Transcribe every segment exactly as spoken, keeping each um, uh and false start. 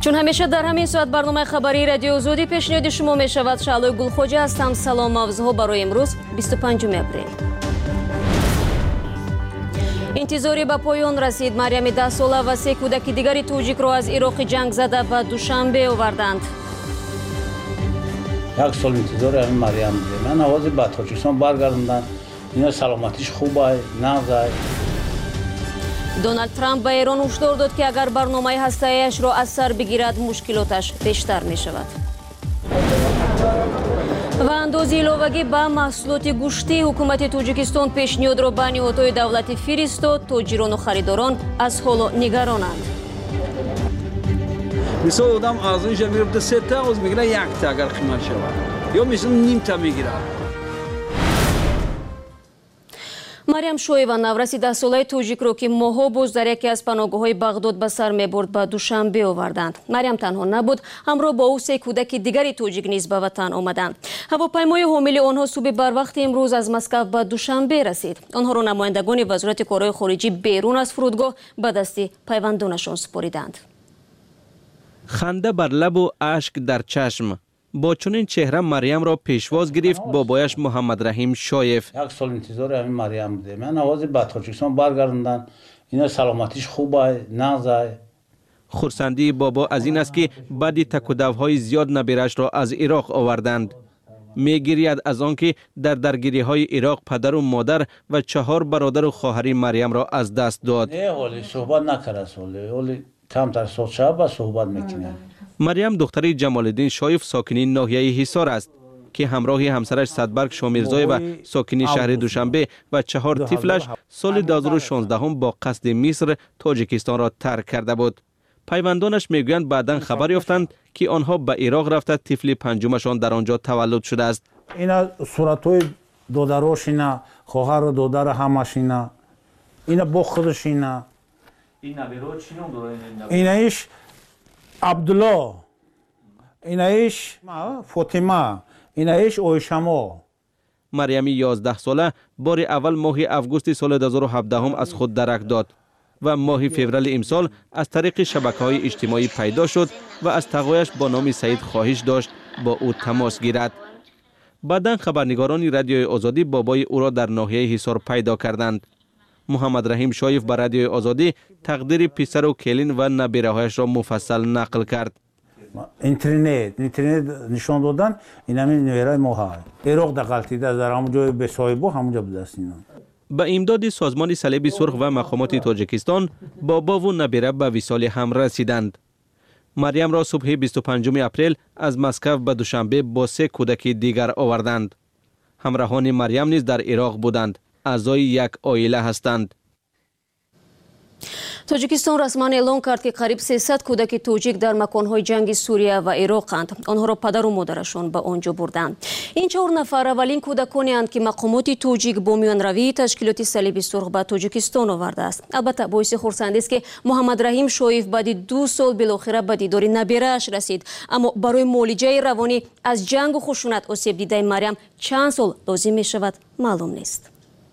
چون همیشه در همین ساعت برنامه خبری رادیو زودی پیشنهاد شما می شود. شعله گلخوجه هستم. سلام. موضوع برای امروز بیست و پنجم اپریل. انتظاری به پایان رسید. مریم ده ساله و سه کودک دیگری توجیک را از عراق جنگ زده به دوشنبه آوردند. یک سال انتظار همین مریم بوده. من آواز به تاجیکستان برگردوندن. اینا سلامتیش خوبه، نغزه. دونالد ترامپ به ایران هشدار داد که اگر برنامه هسته‌ایش را از سر بگیرد مشکلاتش بیشتر می شود. و اندازه علاوگی به محصولات گوشتی حکومت تاجیکستان پیشنهاد را به نهادهای دولتی فرستاد. تاجران و خریداران از حال نگرانند. مثلا آدم ارزانش میگیره سه تا از میگیره یک تا اگر قیمت شود یا مثلا نیم تا میگیره. مریم شویوا نورسی ده ساله توجیک رو که ماها باز در یکی از پناهگاه‌های بغداد به سر می‌برد به دوشنبه آوردند. مریم تنها نبود، همراه با او سه کودک دیگری توجیک نیز به وطن آمدند. هواپیمای حامل آنها صبح بر وقت امروز از مسکو به دوشنبه رسید. آنها را نمایندگان وزارت کارهای خارجی بیرون از فرودگاه به دست پیوندانشان سپاریدند. خنده بر لب و اشک در چشم. با چنین چهره مریم را پیشواز گرفت بابایش محمد رحیم شایف. یک سال انتظار همین مریم بوده. من آواز به تاجیکستان برگردوندن. اینا سلامتیش خوبه، نغزه. خرسندی بابا از این است که بعد تکودوهای زیاد نبیرش را از عراق آوردند. میگوید از آنکه در درگیری‌های عراق پدر و مادر و چهار برادر و خواهری مریم را از دست داد. نه ولی صحبت نکرده سالی. ولی کمتر صوت شب صحبت میکنه. مریم دختری جمال الدین شایف ساکنی ناحیه حصار است که همراه همسرش صدبرگ شامیرزای و ساکنی شهر دوشنبه و چهار طفلش سال دو هزار و شانزده هم با قصد مصر تاجیکستان را ترک کرده بود. پیوندانش میگویند بعداً خبر یافتند که آنها به عراق رفته طفل پنجمشان در آنجا تولد شده است. اینا صورت‌های دودراش اینا خواهر و دودر همش اینا اینا با خودش اینا این نبیرو چی نام داره این ایش عبدالله این ایش فاطمه این ایش اویشما. مریم یازده ساله بار اول ماه اوگوست سال دو هزار و هفده هم از خود درک داد و ماه فوریه امسال از طریق شبکه‌های اجتماعی پیدا شد و از تقویش با نام سعید خواهش داشت با او تماس گیرد. بعداً خبرنگاران رادیوی آزادی بابای او را در ناحیه حصار پیدا کردند. محمد رحیم شایف بر رادیوی آزادی تقدیر پسر و کلین و نبیره‌هایش را مفصل نقل کرد. اینترنت اینترنت نشان دادن این همین نویرای ما های عراق در غلطیده در همون جای به صاحبو همونجا به دست اینا. به امداد سازمان صلیب سرخ و مقامات تاجیکستان بابا و نبیره به وصال هم رسیدند. مریم را صبح بیست و پنجم اپریل از مسکو به دوشنبه با سه کودک دیگر آوردند. همراهان مریم نیز در عراق بودند. اعضای یک عائله هستند. تاجیکستان رسما اعلام کرد که قریب سیصد کودک توجیک در مکانهای جنگ سوریه و عراقند. آنها را پدر و مادرشان به آنجا بردند. این چهار نفر اولین کودکانی اند که مقامات توجیک با میانروی تشکیلات صلیب سرخ به تاجیکستان آورده است. البته باعث خرسندی است که محمد رحیم شایف بعد دو سال بالاخره به دیدار نبیره‌اش رسید، اما برای معالجه روانی از جنگ و خشونت آسیب دیده مریم چند سال لازم می شود معلوم نیست.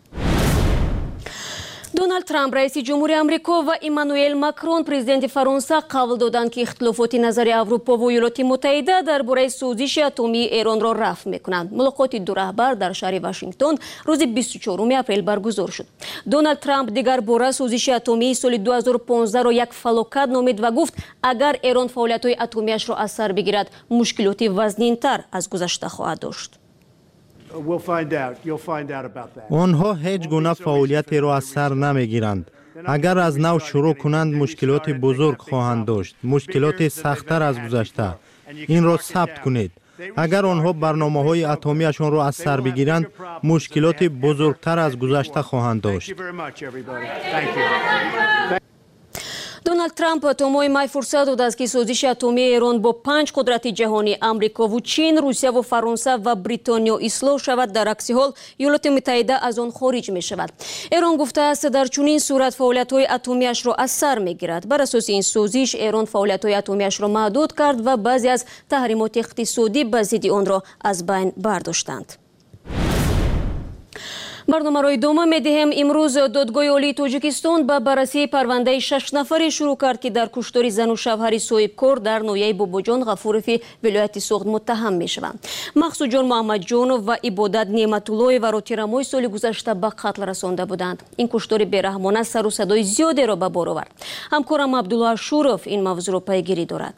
دونالد ترامپ رئیس جمهوری آمریکا و ایمانوئل ماکرون پرزیدنت فرانسه قول دادند که اختلافات نظری اروپا و ایالات متحده درباره سوزش اتمی ایران را رفع میکنند. ملاقات دو رهبر در شهر واشنگتن روز بیست و چهارم اپریل برگزار شد. دونالد ترامپ دیگر باره سوزش اتمی سال دو هزار و پانزده را یک فلاکت نامید و گفت اگر ایران فعالیت‌های اتمی‌اش را از سر بگیرد مشکلات وزنین‌تر از گذشته خواهد داشت. آنها هیچ گونه فعالیتی را از سر نمیگیرند. اگر از نو شروع کنند مشکلات بزرگ خواهند داشت، مشکلات سخت‌تر از گذشته. این را ثبت کنید. اگر آنها برنامه‌های اتمی‌شان را از سر بگیرند مشکلات بزرگتر از گذشته خواهند داشت. دونالد ترامپ تا ماه می فرصت داد است که سازش اتمی ایران با پنج قدرت جهانی آمریکا و چین، روسیه و فرانسه و بریتانیا اصلاح شود. در عکس حال ایالات متحده از آن خارج می شود. ایران گفته است در چنین صورت فعالیت‌های اتمی‌اش را از سر می‌گیرد. بر اساس این سازش ایران فعالیت‌های اتمی‌اش را محدود کرد و بعضی از تحریمات اقتصادی به ضد آن را از بین برداشتند. барномаро идома медиҳем. имрӯз додгоҳи олии тоҷикистон ба баррасии парвандаи шаш нафаре шурӯъ кард ки дар куштори зану шавҳари соҳибкор дар ноҳияи бобоҷон ғафурови вилояти Соғд муттаҳам мешаванд. мақсудҷон муҳаммадҷонов ва ибодат неъматуллоеvaро тирамоҳи соли гузашта ба қатл расонда буданд. ин куштори бераҳмона сару садои зиёдеро ба бор овард. ҳамкорам Абдулло Ашуров ин мавзӯъро пайгирӣ дорад.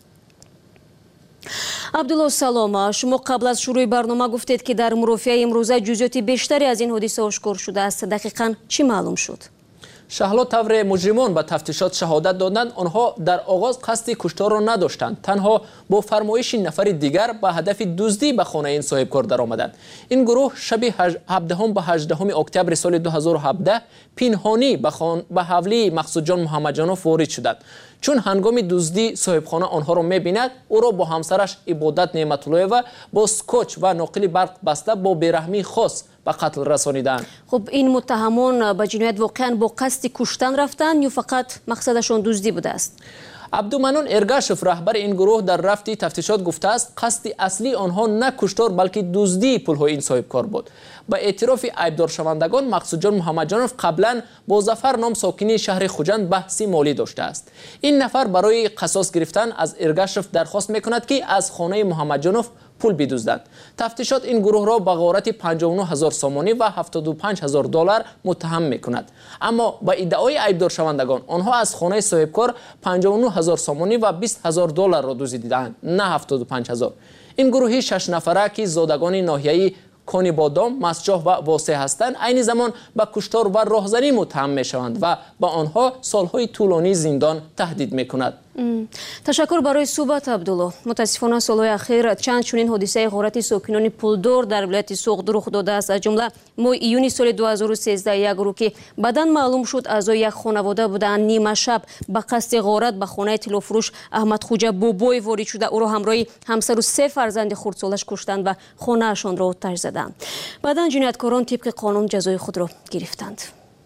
Абдулло, салом. шумо қабл аз шурӯъи барнома гуфтед ки дар мурофиаи имрӯза ҷузъиёти бештаре аз ин ҳодиса ошкор шудааст. дақиқан чӣ маълум шуд? шаҳло тавре муҷримон ба тафтишот шаҳодат доданд, онҳо дар оғоз қасди кушторро надоштанд. танҳо бо фармоиши нафари дигар ба ҳадафи дуздӣ ба хонаи ин соҳибкор даромаданд. ин гурӯҳ шаби ҳабдаҳум ба ҳаждаҳуми октябри соли ду ҳазору ҳабдаҳ пинҳонӣ ба ҳавлии Мақсудҷон Муҳаммадҷонов ворид шуданд. чун ҳангоми дуздӣ соҳибхона онҳоро мебинад, ӯро бо ҳамсараш Ибодат Неъматуллоева бо скотч ва ноқили барқ баста бо бераҳмии хос ба қатл расонидаанд. хуб, ин муттаҳамон ба ҷиноят воқеан бо қасди куштан рафтанд ё фақат мақсадашон дуздӣ будааст? Абдуманон Эргашев, раҳбари ин гурӯҳ, дар рафти тафтишот гуфтааст, қасди аслии онҳо на куштор, балки дуздии пулҳои ин соҳибкор буд. ба эътирофи айбдоршавандагон Мақсудҷон Муҳаммадҷонов қаблан бо Зафар ном сокини шаҳри Хуҷанд баҳси молӣ доштааст. ин нафар барои қасос гирифтан аз Эргашев дархост мекунад ки аз хонаи Муҳаммадҷонов пул бидузданд. тафтишот ин гурӯҳро ба ғорати панҷоҳу нӯҳ ҳазор сомонӣ ва ҳафтоду панҷ ҳазор доллар муттаҳам мекунад. аммо ба иддаои айбдоршавандагон онҳо аз хонаи соҳибкор панҷоҳу нӯҳ ҳазор сомонӣ ва бист ҳазор долларро дуздиданд, на ҳафтоду панҷ ҳазор. ин гурӯҳи шаш нафара ки зодагони ноҳияи Кони Бодом, Масҷоҳ ва Восеъ ҳастанд, айни замон ба куштор ва роҳзанӣ муттаҳам мешаванд ва ба онҳо солҳои тӯлонии зиндон таҳдид мекунад. ташаккур барои суҳбат, Абдулло. мутаассифона солҳои ахир чанд чунин ҳодисаи ғорати сокинони пулдор дар вилояти Соғд рух додааст. аз ҷумла моҳи июни соли ду ҳазору сезддаҳ як гурӯҳ ки баъдан маълум шуд аъзои як хонавода буданд, нима шаб ба қасди ғорат ба хонаи тиллофурӯш Аҳмадхоҷа Бобоев ворид шуда ӯро ҳамроҳи ҳамсару се фарзанди хурдсолаш куштанд ва хонаашонро оташ заданд. баъдан ҷинояткорон тибқи қонун ҷазои худро гирифтанд.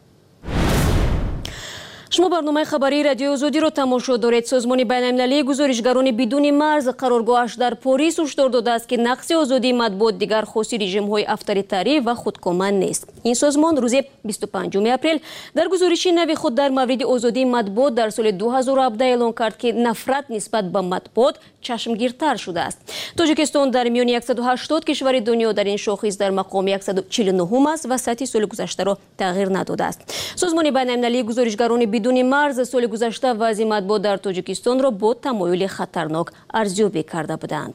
шумо барномаи хабарии радиои Озодиро тамошо доред. созмони байналмилалии гузоришгарони бидуни марз қароргоҳаш дар Порис ҳушдор додааст ки нақси озодии матбуот дигар хоси режимҳои авторитарӣ ва худкоманд нест. ин созмон рӯзи бисту панҷуми апрел дар гузориши нави худ дар мавриди озодии матбуот дар соли ду ҳазору ҳабдаҳ эълон кард ки нафрат нисбат ба матбуот чашмгиртар шудааст. Тоҷикистон дар миёни яксаду ҳаштод кишвари дунё дар ин шохис дар мақоми яксаду чилу нӯҳум аст ва сатҳи соли гузаштаро тағйир надодааст. созмони байналмилалии гузоришгарони бидуни марз соли гузашта вазъи матбуот дар Тоҷикистонро бо тамоюли хатарнок арзёбӣ карда буданд.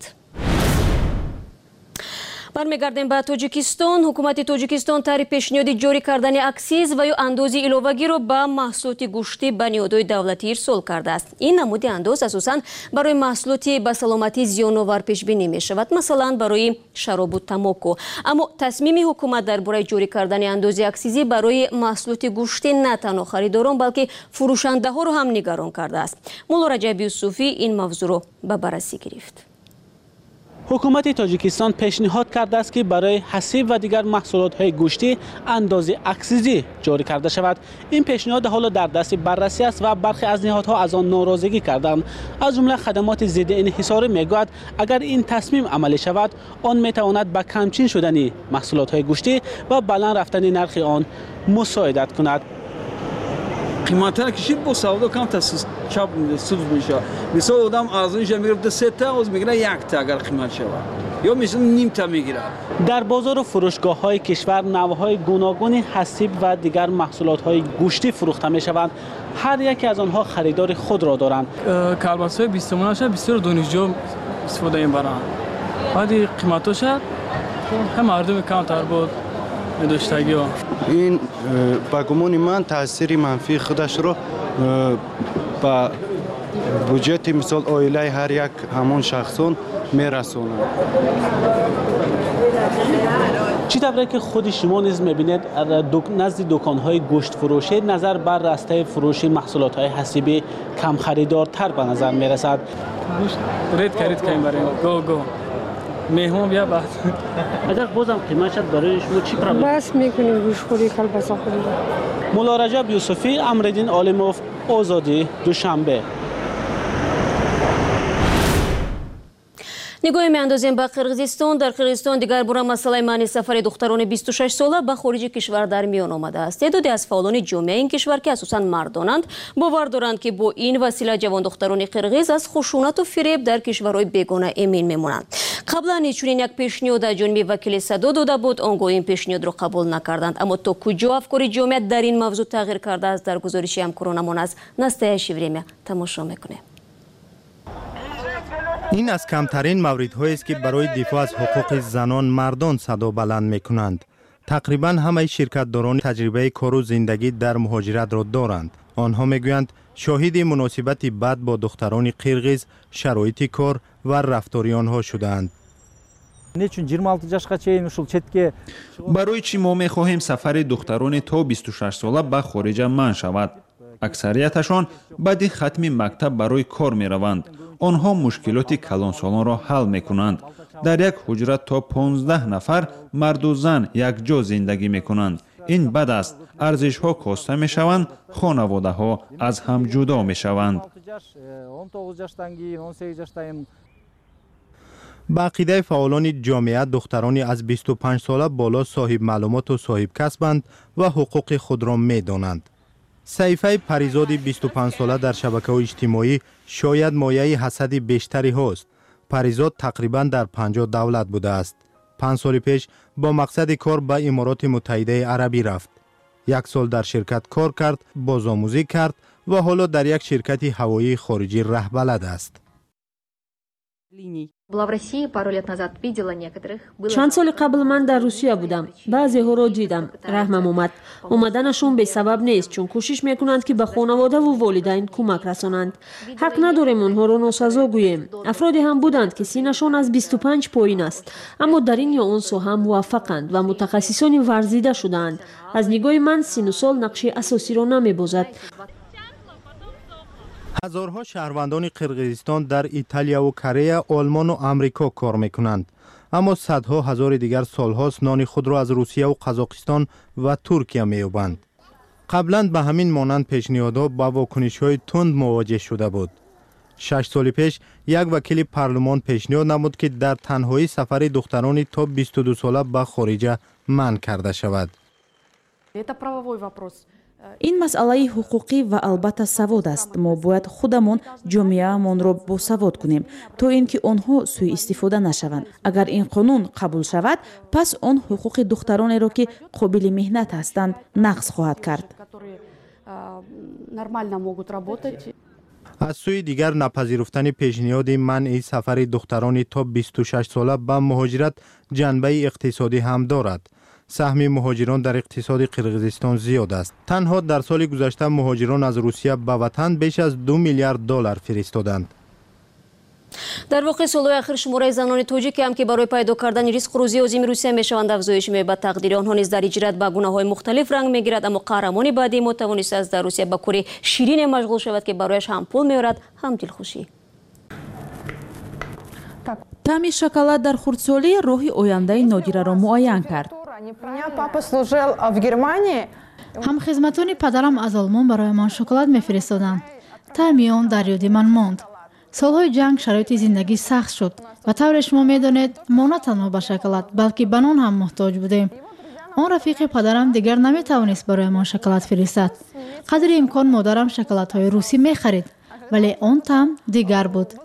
бармегардем ба Тоҷикистон. ҳукумати Тоҷикистон таҳри пешниҳоди ҷорӣ кардани аксиз ва ё андози иловагиро ба маҳсулоти гӯшти ба ниҳодҳои давлатӣ ирсол кардааст. ин намуди андоз асосан барои маҳсулоти ба саломатӣ зиёновар пешбинӣ мешавад, масалан барои шаробу тамоку. аммо тасмими ҳукумат дар бораи ҷорӣ кардани андози аксизӣ барои маҳсулоти гӯшти на танҳо харидорон, балки фурӯшандаҳоро ҳам нигарон кардааст. мулло Раҷаб Юсуфӣ ин мавзӯъро ба баррасӣ гирифт. ҳукумати Тоҷикистон пешниҳод кардааст ки барои ҳасиб ва дигар маҳсулотҳои гӯшти андози аксизӣ ҷорӣ карда шавад. ин пешниҳод ҳоло дар дасти баррасӣ аст ва бархе аз ниҳодҳо аз он норозигӣ карданд. аз ҷумла хадамоти зидди инҳисорӣ мегӯяд, агар ин тасмим амалӣ шавад, он метавонад ба камчин шудани маҳсулотҳои гӯштӣ ва баланд рафтани нархи он мусоидат кунад. қиматтар кишид бо савдо камта чап субз мешавад. мисол одам арзониша мегирфта сета, оз мегирад якта агар қимат шавад, ё мисол нимта мегирад. дар бозору фурӯшгоҳҳои кишвар навъҳои гуногуни ҳасиб ва дигар маҳсулотҳои гӯштӣ фурӯхта мешаванд. ҳар яке аз онҳо харидори худро доранд. колбасаҳои бистумонаша бисёр донишҷӯ истифода мебаранд. баъди қиматоша ҳама мардуми камтар буд медоштагиҳо. ин ба гумони ман таъсири манфии худашро ба буҷети мисол оилаи ҳар як ҳамон шахсон мерасонад. чӣ тавре ки худи шумо низ мебинед назди дуконҳои гӯштфурӯшӣ назар бар растаи фурӯши маҳсулотҳои ҳасибӣ камхаридортар ба назар мерасад? ред карид кайм барем го го меҳмон бия баъд. агар бозам қиматшад барои шумо чӣ проблем? бас мекунем гӯштхӯри колбаса хӯрид. мулло Раҷаб Юсуфӣ, Амриддин Олимов, Озодӣ, Душанбе. نگاه میاندازیم به قرقیزستان. در قرقیزستان دیگر بار مسئله منع سفر دختران بیست و شش ساله به خارج کشور در میان آمده است. تعدادی از فعالان جامعه این کشور که اساساً مردانند باور دارند که با این وسیله جوان دختران قرقیز از خشونت و فریب در کشورهای بیگانه امین میمونند. قبلا چنین یک پیشنهاد از جانب وکیل صدا داده بود، آنگاه این پیشنهاد را قبول نکردند. اما تا کجا افکار جامعه در این موضوع تغییر کرده است در گزارشی همکارانمان از نستایش время تماشا میکنیم. این از کمترین موردهایی است که برای دفاع از حقوق زنان مردان صدا بلند میکنند. تقریبا همه شرکتداران تجربه کار و زندگی در مهاجرت را دارند. آنها میگویند شاهد مناسبت بد با دختران قرقیز، شرایط کار و رفتاری آنها شدند. برای چی ما میخواهیم سفر دختران تا بیست و شش ساله به خارج منع شود؟ اکثریتشان بعد ختم مکتب برای کار می روند. آنها مشکلات کلانسالان را حل می کنند. در یک حجره تا پانزده نفر مرد و زن یک جا زندگی می کنند. این بد است. ارزش ها کاسته می شوند، خانواده ها از هم جدا می شوند. با عقیده فعالان جامعه دخترانی از بیست و پنج ساله بالا صاحب معلومات و صاحب کسبند و حقوق خود را می دانند. سیفه پریزاد بیست و پنج ساله در شبکه‌های اجتماعی شاید مایه حسد بیشتری هست. پریزاد تقریبا در پنجاه دولت بوده است. پنج سال پیش با مقصد کار به امارات متحده عربی رفت. یک سال در شرکت کار کرد، بازآموزی کرد و حالا در یک شرکت هوایی خارجی رهبلد است. چند سال قبل من در روسیه بودم. بعضی ها را دیدم. رحمم اومد. اومدنشون به سبب نیست، چون کوشش میکنند که به خانواده و والدین کمک رسانند. حق نداریم اونها را ناسزا گوییم. افرادی هم بودند که سینشون از بیست و پنج پایین است، اما در این یا اون ساحه موفقند و متخصصان ورزیده شدند. از نگاه من سن و سال نقش اساسی را نمیبازد. هزارها شهروندان قرقیزستان در ایتالیا و کره، آلمان و آمریکا کار میکنند. اما صدها هزار دیگر سالهاست نان خود را از روسیه و قزاقستان و ترکیه مییابند. قبلا به همین مانند پیشنهادها با واکنش‌های تند مواجه شده بود. شش سال پیش یک وکیل پارلمان پیشنهاد نمود که در تنهایی سفر دختران تا بیست و دو ساله به خارج منع کرده شود. این مسئله حقوقی و البته سواد است. ما باید خودمون جامعه‌مون را با سواد کنیم تا اینکه آنها سوء استفاده نشوند. اگر این قانون قبول شود، پس آن حقوق دخترانی را که قابل مهنت هستند نقض خواهد کرد. از سوی دیگر نپذیرفتن پیشنهاد منع سفر دختران تا بیست و شش ساله به مهاجرت جنبه اقتصادی هم دارد. سهم مهاجران در اقتصاد قرقیزستان زیاد است. تنها در سال گذشته مهاجران از روسیه به وطن بیش از دو میلیارد دلار فرستادند. در واقع سالهای اخیر شماره زنان تاجیک هم که برای پیدا کردن رزق روزی عظیم روسیه میشوند افزایش می‌یابد. تقدیر آنها نیز در هجرت به گونه‌های مختلف رنگ میگیرد، اما قهرمان بعدی ما توانسته است در روسیه به کار شیرین مشغول شود که برایش هم پول می‌آورد هم دلخوشی. طعم شکلات در خردسالی راهی آینده نادیره را معین کرد. همخدمتان پدرم از آلمان برایمان شکلات می‌فرستادند. طعم آن در یاد من ماند. سالهای جنگ شرایط زندگی سخت شد و طور شما می‌دانید ما نه تنها به شکلات بلکه به نان هم محتاج بودیم. آن رفیق پدرم دیگر نمی‌توانست برایمان شکلات فرستد. قدر امکان مادرم شکلات‌های روسی می‌خرید، ولی آن طعم دیگر بود.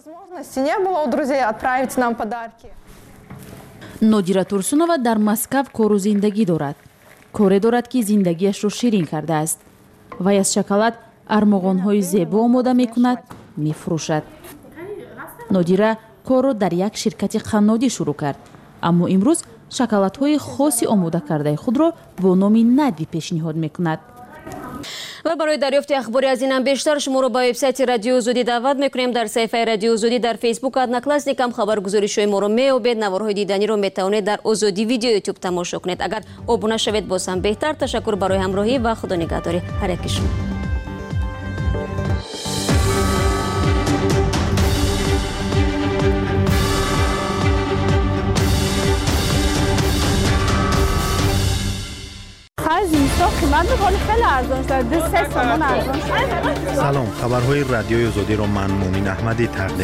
نادیره تورسونова در مسکو کار و زندگی دارد. کاری دارد که زندگیش را شیرین کرده است. وی از شکلات ارمغان‌های زیبا آماده می‌کند، می‌فروشد. نادیره کار را در یک شرکت قنادی شروع کرد، اما امروز شکلات‌های خاصی آماده کرده خود را با نام ندی پیشنهاد می‌کند. و برای دریافت اخباری از این هم بیشتر شما را با وبسایت رادیو آزادی دعوت میکنیم. در صفحه رادیو آزادی در فیسبوک ادناکلاسنیک هم خبرگزاری‌های ما را می‌یابید. نوارهای دیدنی را میتوانید در آزادی ویدیو یوتیوب تماشا کنید. اگر ابونه شوید باز هم بهتر. تشکر برای همراهی و خدا نگهداری هر یک شما. خرج من دوباره خیلی ارزان شده سه تومن ارزان شده. سلام، خبرهای رادیوی آزادی را من مومین احمدی تقدیم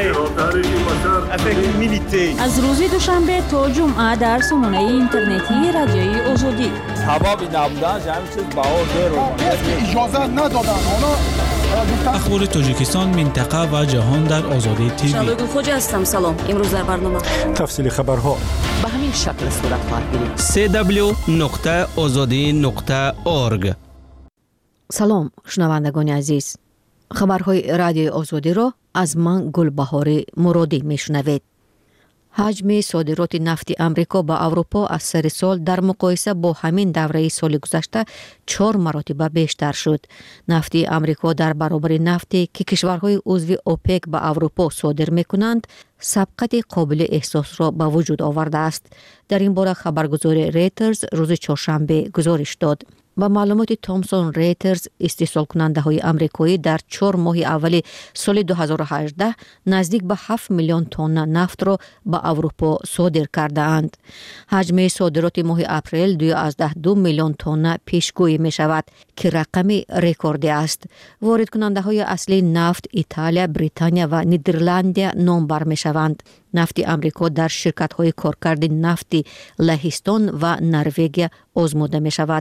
می‌کنم. از روز دوشنبه تا جمعه در سامانه اینترنتی رادیوی آزادی. حبابی نبودن همین چیز بهار داره. اجازه ندادن. اخبار تاجیکستان، منطقه و جهان در آزادی تیوی. شادو خوجا هستم. سلام. امروز در برنامه تفصیل خبرها به همین شکل صورت خواهد گرفت. سی دبلیو نقطه آزادی نقطه اورگ. سلام شنوندگان عزیز. خبرهای رادیوی آزادی را از من گلبهار مرادی میشنوید. حجم صادرات نفت امریکا به اروپا از سر سال در مقایسه با همین دوره سال گذشته چهار مراتب بیشتر شد. نفت امریکا در برابر نفتی که کشورهای عضو اوپک به اروپا صادر می‌کنند، سبقت قابل احساس را به وجود آورده است. در این باره خبرگزار ریترز روز چهارشنبه گزارش داد. با معلومات تامسون ریترز، استحصال کننده های امریکایی در چهار ماه اول سال دو هزار و هجده نزدیک به هفت میلیون تن نفت را به اروپا صادر کرده اند. حجم صادرات ماه اپریل دوازده و دو میلیون تن پیشگویی می شود که رقم رکوردی است. وارد کننده های اصلی نفت ایتالیا، بریتانیا و نیدرلند نامبر می شوند. نفت امریکا در شرکت های کارکرد نفتی لهستان و نروژ آزموده می شود.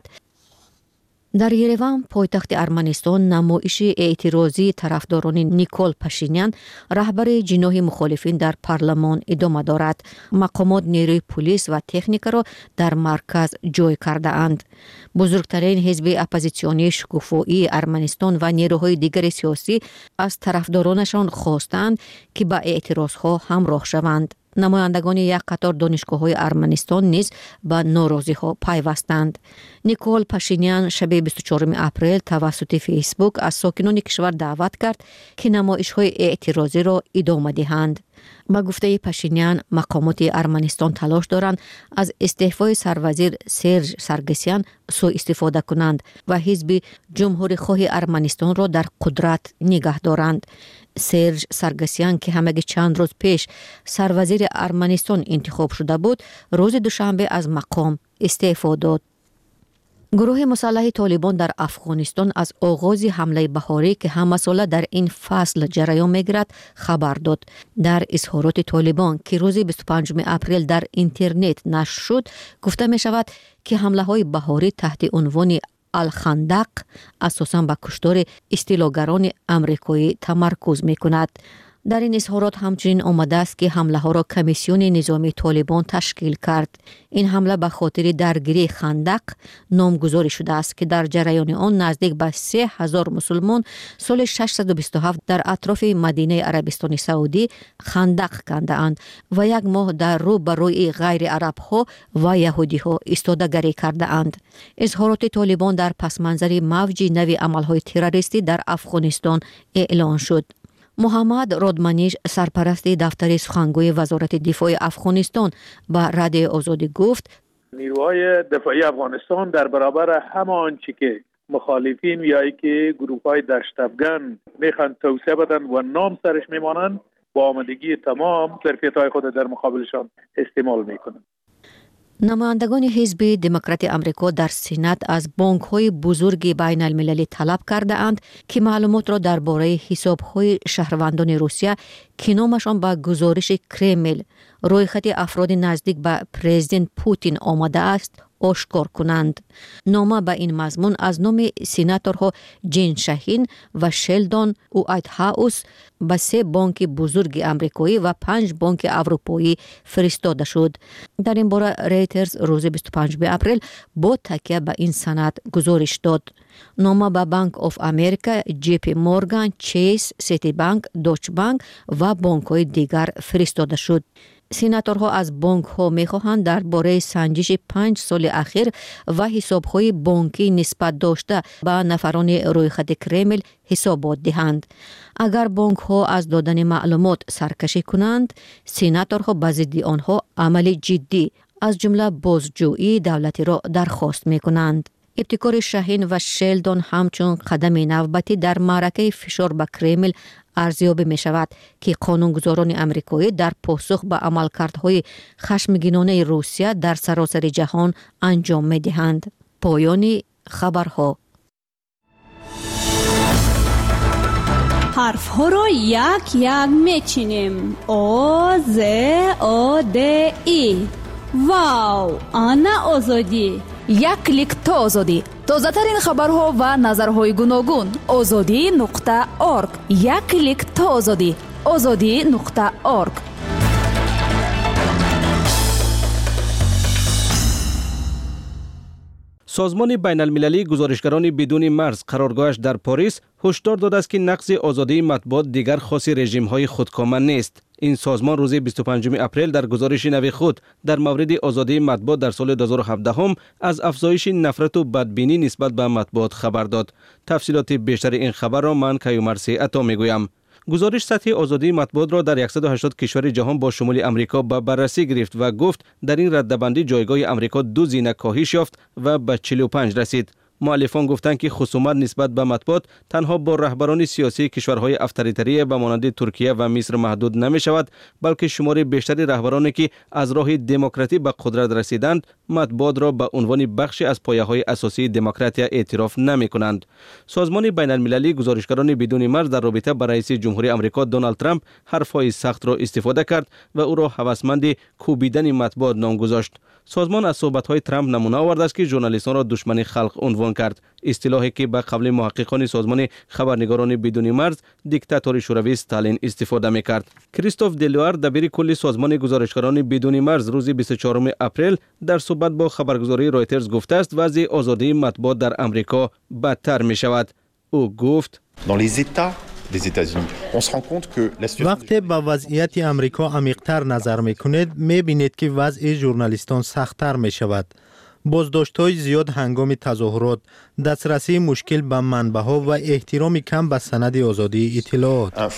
در یریوان، پایتخت ارمنستان، نمایش اعتراضی طرفداران نیکول پاشینیان، رهبر جناح مخالفین در پارلمان ادامه دارد. مقامات نیروی پلیس و تکنیک را در مرکز جای کرده اند. بزرگترین حزب اپوزیسیونی شکوفایی ارمنستان و نیروهای دیگر سیاسی از طرفدارانشان خواستند که با اعتراضها همراه شوند. نمایندگان یک قطار دانشگاه‌های ارمنستان نیز به ناراضی‌ها پیوستند. نیکول پاشینیان شب بیست و چهارم اپریل توسط فیسبوک از ساکنان کشور دعوت کرد که نمایش‌های اعتراضی را ادامه دهند. با گفته پاشینیان، مقامات ارمنستان تلاش دارند از استعفای سروزیر سرژ سارگسیان سوء استفاده کنند و حزب جمهوری‌خواه ارمنستان را در قدرت نگه دارند. سرژ سارگسیان که همگی چند روز پیش سروزیر ارمنستان انتخاب شده بود، روز دوشنبه از مقام استعفا داد. گروه مسلح طالبان در افغانستان از آغاز حمله بهاری که همه ساله در این فصل جریان می‌گیرد خبر داد. در اظهارات طالبان که روز بیست و پنجم اپریل در اینترنت نشر شد، گفته می شود که حمله های بهاری تحت عنوان الخندق اساساً به کشتار استیلاگران امریکایی تمرکز می کند. در این اظهارات همچنین آمده است که حمله ها را کمیسیون نظامی طالبان تشکیل کرد. این حمله به خاطر درگیری خندق نامگذاری شده است که در جریان آن نزدیک به سه هزار مسلمان سال ششصد و بیست و هفت در اطراف مدینه عربستان سعودی خندق کنده اند و یک ماه در رو بر روی غیر عرب ها و یهودی ها ایستادگری کرده اند. اظهارات طالبان در پس منظر موج نوی عمل های تروریستی در افغانستان اعلان شد. محمد رادمانیش، سرپرست دفتر سخنگوی وزارت دفاع افغانستان، به رادیو آزادی گفت نیروهای دفاعی افغانستان در برابر همه آنچه که مخالفین یا که گروه‌های دشت افغان میخوان توسعه بدن و نام سرش میمانند، با آمادگی تمام ظرفیت‌های خود در مقابلشان استعمال میکنند. نمایندگان حزب دموکرات امریکا در سنات از بانک‌های بزرگ بین المللی طلب کرده اند که معلومات را درباره حساب‌های شهروندان روسیه که نامشان به گزارش کرمل رویخط افراد نزدیک به پرزیدنت پوتین آمده است آشکار کنند. نامه به این مضمون از نام سناتورها جین شاهین و شلدون وایتهاوس به سه بانک بزرگ امریکایی و پنج بانک اروپایی فرستاده شد. در این باره ریترز روز بیست و پنجم اپریل با تکیه به این سند گزارش داد. نامه به بانک آف امریکا، جی پی مورگان، چیس، سیتی بانک، دوچ بانک و بانک های دیگر فرستاده شد. سناتورها از بانک ها می خواهند درباره سنجش پنج سال اخیر و حساب های بانکی نسبت داشته به نفران رویخط کرمل حسابات دهند. اگر بانک ها از دادن معلومات سرکشی کنند، سناتورها به ضد آنها عمل جدی از جمله بازجویی دولتی را درخواست می کنند. ابتکار شاهین و شلدون همچون قدم نوبتی در معرکه فشار به کرمل ارزیابی می شود که قانونگذاران امریکایی در پاسخ به عملکردهای خشمگینانه روسیه در سراسر جهان انجام می دهند. پایان خبرها. حرف ها را یک یک میچینیم. او ز او د ای. واو، آنا آزادی. یک کلیک تا آزادی. تازه ترین خبرها و نظرهای گوناگون. آزادی نقطه ارگ. یک کلیک تا آزادی. آزادی نقطه ارگ. سازمان بین المللی گزارشگران بدون مرز قرارگاهش در پاریس هشدار داده است که نقض آزادی مطبوعات دیگر خاص رژیم‌های خودکامه نیست. این سازمان روز بیست و پنجم اپریل در گزارش نوی خود در مورد آزادی مطبوعات در سال دو هزار و هفده هم از افزایش نفرت و بدبینی نسبت به مطبوعات خبر داد. تفصیلات بیشتر این خبر را من کیومرثی عطا میگویم. گزارش سطح آزادی مطبوعات را در صد و هشتاد کشور جهان با شمول امریکا به بررسی گرفت و گفت در این رده‌بندی جایگاه امریکا دو زینه کاهش یافت و به چهل و پنج رسید. مؤلفان گفتند که خصومت نسبت به مطبوعات تنها با رهبران سیاسی کشورهای افطاریتری به مانند ترکیه و مصر محدود نمی شود، بلکه شمار بیشتری رهبرانی که از راه دموکراسی به قدرت رسیدند مطبوعات را به عنوان بخشی از پایه‌های اساسی دموکراسی اعتراف نمی کنند. سازمان بین المللی گزارشگران بدون مرز در رابطه با رئیس جمهوری آمریکا دونالد ترامپ حرفهای سخت را استفاده کرد و او را هوسمند کوبیدن مطبوعات نام گذاشت. سازمان از صحبت‌های ترامپ نمونه آورد است که ژورنالیستان را دشمن خلق عنوان کرد، اصطلاحی که به قبل محققان سازمان خبرنگاران بدون مرز دیکتاتور شوروی استالین استفاده می‌کرد. کریستوف دلوار دبیر کل سازمان گزارشگران بدون مرز روز بیست و چهارم اپریل در صحبت با خبرگزاری رایترز گفته است وضع آزادی مطبوعات در آمریکا بدتر می‌شود. او گفت وقتی به وضعیت امریکا عمیق‌تر نظر می‌کنید می‌بینید که وضع ژورنالیستان سخت‌تر می‌شود. بازداشت‌های زیاد هنگام تظاهرات، دسترسی مشکل به منبع‌ها و احترام کم به سند آزادی اطلاعات.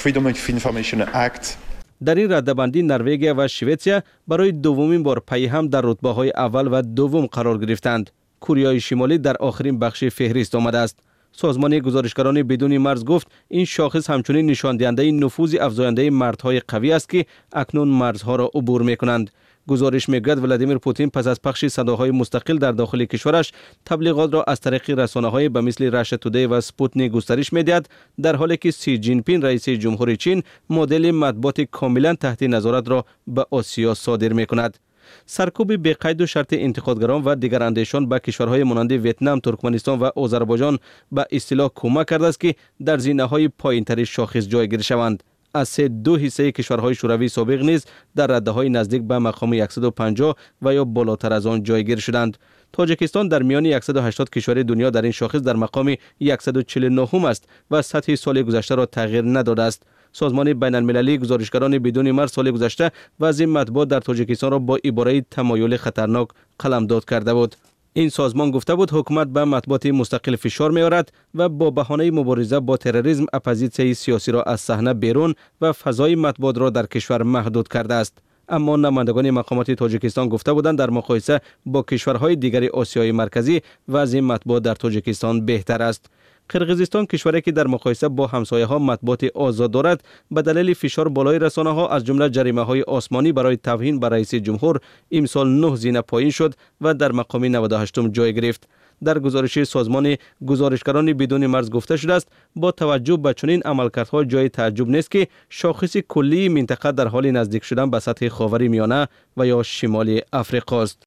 در این رده‌بندی نروژ و شوئیسریا برای دومین بار پی هم در رتبه‌های اول و دوم قرار گرفتند. کره شمالی در آخرین بخش فهرست آمده است. سازمان گزارشگران بدون مرز گفت این شاخص همچنین نشان دهنده نفوذ افزاینده مردهای قوی است که اکنون مرزها را عبور می‌کنند. گزارش می‌گوید ولادیمیر پوتین پس از پخش صداهای مستقل در داخل کشورش تبلیغات را از طریق رسانه‌های به مثل راشا تودی و سپوتنیک گسترش می‌دهد، در حالی که سی جین پینگ رئیس جمهوری چین مدل مطبوعات کاملا تحت نظارت را به آسیا صادر می‌کند. سرکوب بی قید و شرط انتقادگران و دیگر اندیشان به کشورهای مانند ویتنام، ترکمنستان و آذربایجان به اصطلاح کمک کرده است که در زینه‌های پایین‌تر شاخص جایگیر شوند. از سه دو حصه کشورهای شوروی سابق نیز در رده‌های نزدیک به مقام صد و پنجاه و یا بالاتر از آن جایگیر شدند. تاجیکستان در میان صد و هشتاد کشور دنیا در این شاخص در مقام صد و چهل و نه است و سطح سال گذشته را تغییر نداده است. سازمان بین المللی گزارشگران بدون مرز سال گذشته وضع مطبوعات در تاجیکستان را با عباره تمایل خطرناک قلمداد کرده بود. این سازمان گفته بود حکومت به مطبوعات مستقل فشار می‌آورد و با بهانه مبارزه با تروریسم اپوزیسیون سیاسی را از صحنه بیرون و فضای مطبوعات را در کشور محدود کرده است. اما نمایندگان مقامات تاجیکستان گفته بودند در مقایسه با کشورهای دیگر آسیای مرکزی وضع مطبوعات در تاجیکستان بهتر است. قرقیزستان کشوری که در مقایسه با همسایه‌ها مطبوعات آزاد دارد به دلیل فشار بالای رسانه‌ها از جمله جریمه‌های آسمانی برای توهین به رئیس جمهور امسال نه زینه پایین شد و در مقام نود و هشتم جای گرفت. در گزارش سازمان گزارشگران بدون مرز گفته شده است با توجه به چنین عملکردها جای تعجب نیست که شاخص کلی منطقه در حال نزدیک شدن به سطح خاورمیانه و یا شمال افریقا است.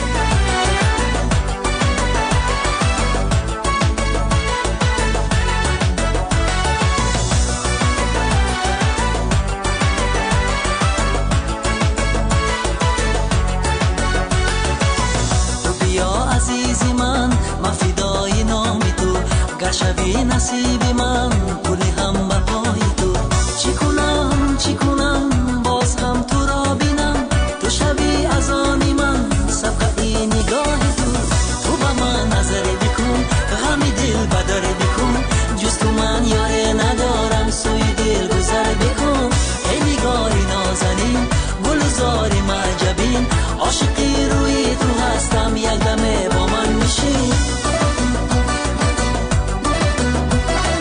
شبی نصیب من کلی هم بقای تو چی کنم چی کنم باز هم تو را بینم تو شبی از آنی من سبقی نگاه تو تو با من نظر بکن غمی دل بدر بکن جز تو من یاره ندارم سوی دل گذر بکن ای نگاهی نازنین گل زاری معجبین عاشقی روی تو هستم یک دمه با من میشی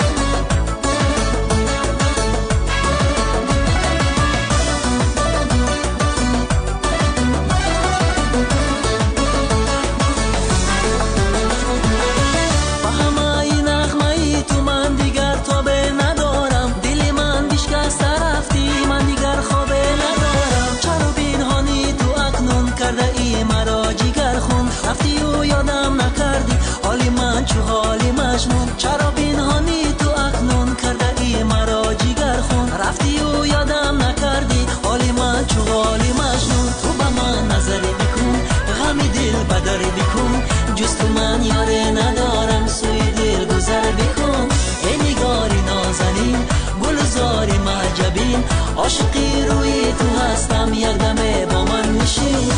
مجنون چرا پنهانی تو اکنون کرده ای مرا جگر خون رفتی و یادم نکردی حالی من چو حالی مجنون تو به من نظری بکن غمی دل بدری بکن جز تو من یاری ندارم سوی دل گذر بکن ای نگاری نازنین گلزاری معجبین عاشقی روی تو هستم یک دمه با من میشی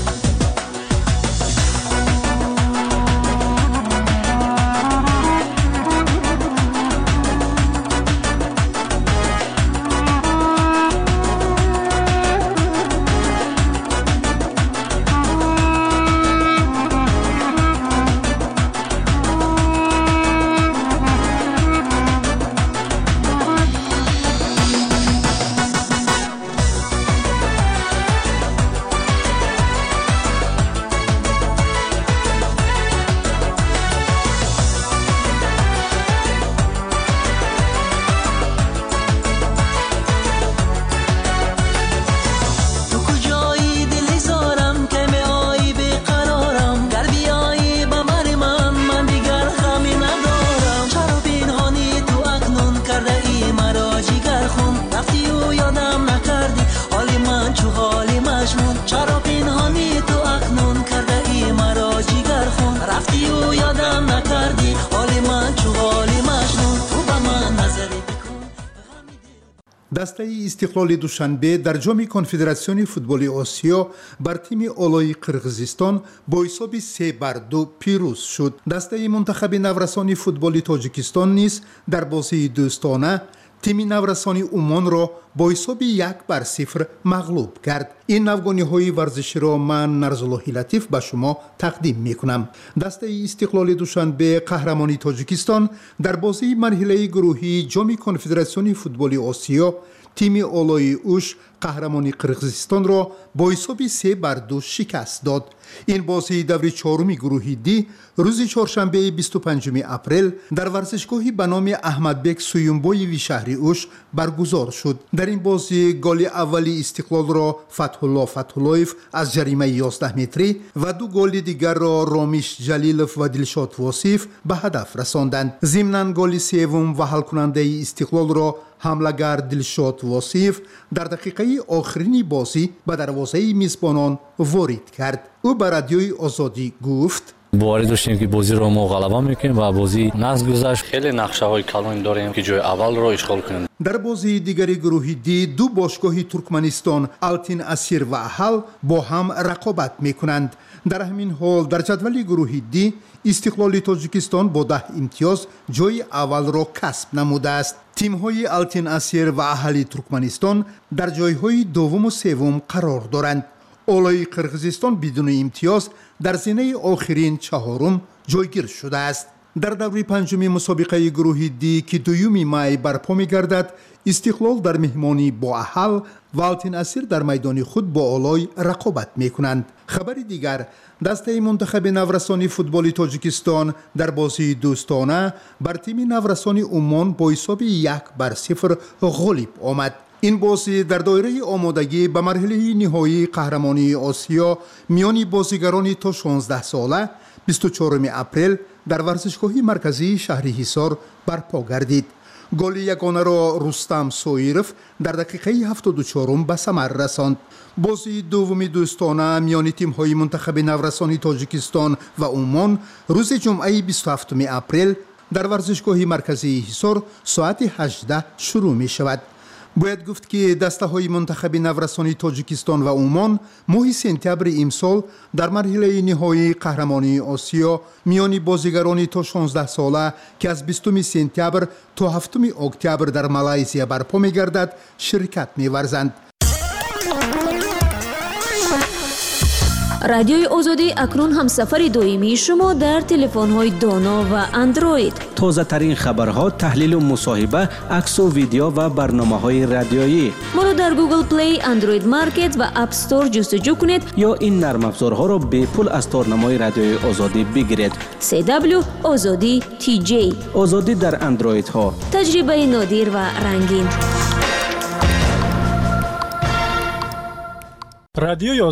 دسته استقلال دوشنبه در جام کنفدراسیون فوتبال آسیا بر تیم اولای قرقیزستان با حساب سه بر دو پیروز شد. دسته منتخب نورسان فوتبال تاجیکستان نیز در بازی دوستانه تیم نورسان عمان را با حساب یک بر صفر مغلوب کرد. این نوگانی های ورزشی را من نرزاللهی لطیف به شما تقدیم می کنم. دسته استقلال دوشنبه قهرمانی تاجیکستان در بازی مرحله گروهی جام کنفدراسیون فوتبال آسیا تیم اولای اوش قهرمانی قرقیزستان را با حساب سه بر دو شکست داد. این بازی دور چهارم گروهی دی روز چهارشنبه بیست و پنجم اپریل در ورزشگاهی به نام احمدبک سویونبایوی شهر اوش برگزار شد. در این بازی گل اولی استقلال را فتح الله فتح اللهیف از جریمه یازده متری و دو گل دیگر را رامیش جلیلوف و دلشاد واصیف به هدف رساندند. ضمناً گل سوم و حل کننده استقلال را حمله‌گر دلشاد واصیف در دقیقه آخرین بازی به دروازه میزبانان وارد کرد. او به رادیوی آزادی گفت: باوری داشتیم که بازی رو ما غلبه میکنیم و بازی نقص گذشت. خیلی نقشه های کلان داریم که جای اول رو اشغال کنیم. در بازی دیگری گروهی دی دو باشگاه ترکمنستان التین اسیر و احل با هم رقابت میکنند. در همین حال در جدول گروهی دی استقلال تاجیکستان با ده امتیاز جای اول را کسب نموده است. تیم‌های التین اسیر و احل ترکمنستان در جای‌های دوم و سوم قرار دارند. اولای قرقیزستان بدون امتیاز در زینه آخرین چهارم جایگیر شده است. در دوره پنجم مسابقه گروهی دی که دوم می برپا می‌گردد، استقلال در مهمانی با احل و التین اسیر در میدان خود با اولای رقابت می‌کنند. خبر دیگر، دسته منتخب نورسان فوتبال تاجیکستان در بازی دوستانه بر تیم نورسان عمان با حساب یک بر صفر غالب آمد. این بازی در دایره آمادگی به مرحله نهایی قهرمانی آسیا میان بازیگران تا شانزده ساله بیست و چهارم اپریل در ورزشگاه مرکزی شهر حصار برپا گردید. گل یگانه را رستم سویرف در دقیقه هفتاد و چهار به ثمر رساند. بازی دومی دوستانه میان تیم‌های منتخب نورسان تاجیکستان و عمان روز جمعه بیست و هفتم اپریل در ورزشگاه مرکزی حصار ساعت هجده شروع می شود. باید گفت که دسته های منتخب نورسان تاجیکستان و عمان ماه سپتامبر امسال در مرحله نهایی قهرمانی آسیا میان بازیگران تا شانزده ساله که از بیستم سپتامبر تا هفتم اکتبر در مالایزیا برپا می‌گردد شرکت می‌ورزند. رادیوی آزادی اکنون هم سفر دائمی شما در تلفن‌های دانا و اندروید. تازه ترین خبرها، تحلیل و مصاحبه، عکس و ویدیو و برنامه‌های رادیویی. ما را در گوگل پلی، اندروید مارکت و اپ استور جستجو کنید یا این نرم افزارها را به پول از تارنمای رادیوی آزادی بگیرید. سی دبلیو آزادی تی جی. آزادی در اندروید ها. تجربه نادر و رنگین. رادیوی